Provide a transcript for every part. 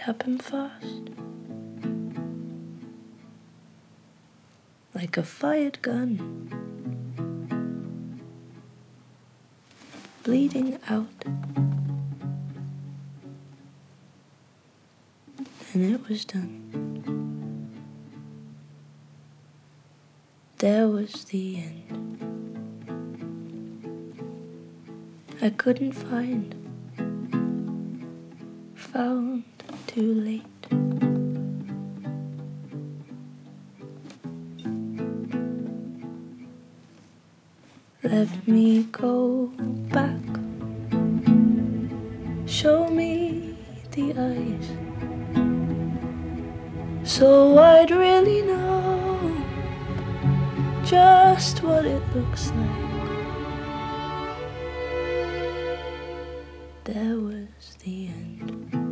happened fast, like a fired gun, bleeding out, and it was done. There was the end. I couldn't found too late. Let me go back, show me the eyes, so I'd really know just what it looks like. There was the end.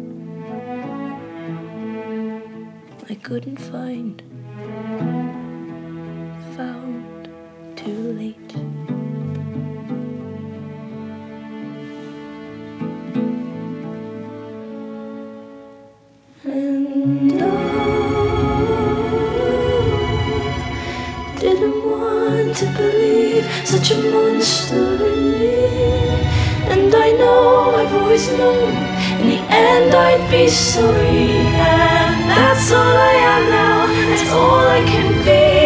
I couldn't found too late. And I didn't want to believe such a monster in me. And I know I've always known in the end I'd be sorry. And that's all I am now, that's all I can be.